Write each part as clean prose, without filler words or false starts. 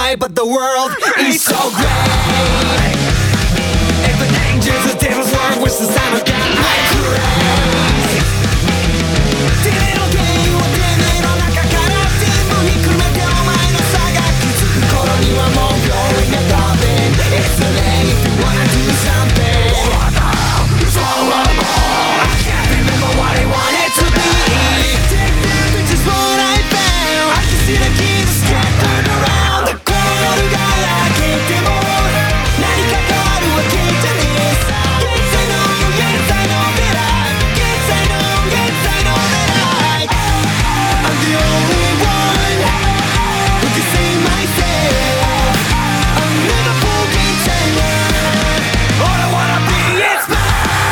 night, but the world is so great. If the dangers of devil's work was the sign of God, I craze. てめえの原因をてめえの中から全部ひっくるめてお前の差が気づく頃にはもう you're in a coffin. It's the day if you wanna do something. What the hell is all about? I can't remember what I wanted to be. Take that, which is what I found. I can see the keys scattered around. この夜が明けても何か変わるわけじゃねえさ。Yes I know, yes I know that I. Yes I know, yes I know that I. I'm the only one who can save myself. I'll never forget China. All I wanna be is mine.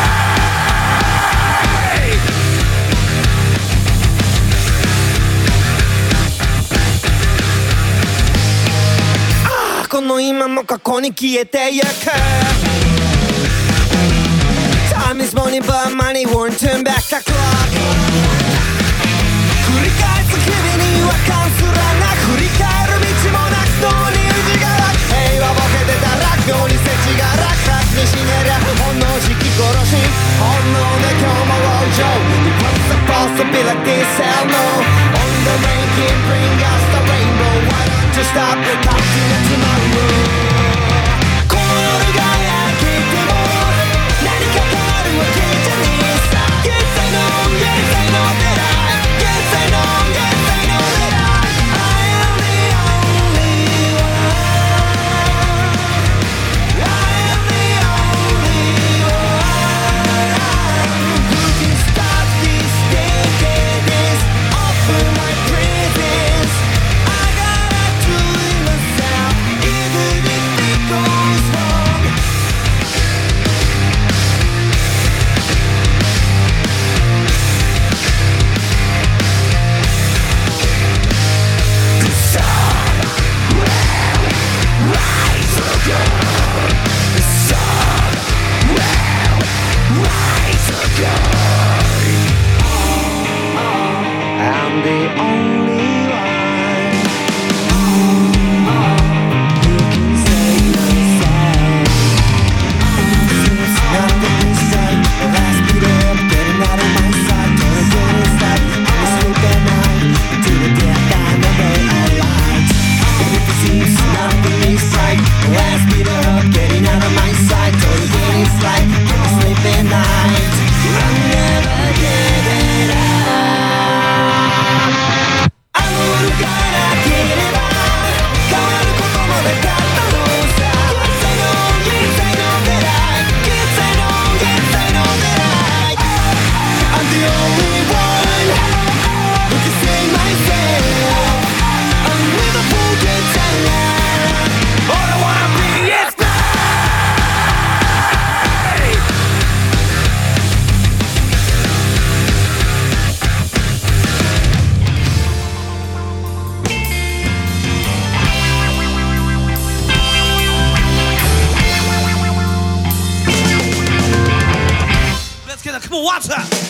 この今も過去に消えてゆく Time is money but money won't turn back the clock 繰り返す日々に違和感すらなく振り返る道もなく共に宇治が楽平和ボケてたら妙に世知が楽かみしめりゃ本能式殺し本能で今日も往生 It was supposed to be like this hell no On the rain can bring us the rainbow Why don't you stop counting it tomorrow この夜が明けても何か変わるわけじゃねえさ Yes I know, yes I know that I Yes I know, yes I know that I am the only one I am the only one Who can stop this decadence Offer my presence I gotta do it myself Even if it goes wrong The sun will rise again The sun will rise again I'm the only one who can save myself Since nothing is right The last beat up, getting out of my sight Gonna get inside, I'm asleep at night To the death and the way I light And if it seems nothing is right The last beat up, getting out of my sight Gonna get inside, I'm asleep at night I'll never get it out あの夜がなければ変わることもなかったのさ Yes I know, yes I know that I Yes I know, yes I know that I I'm the only one who can save myself I'll never forget China All I wanna be is mine Let's get a come on, what's up?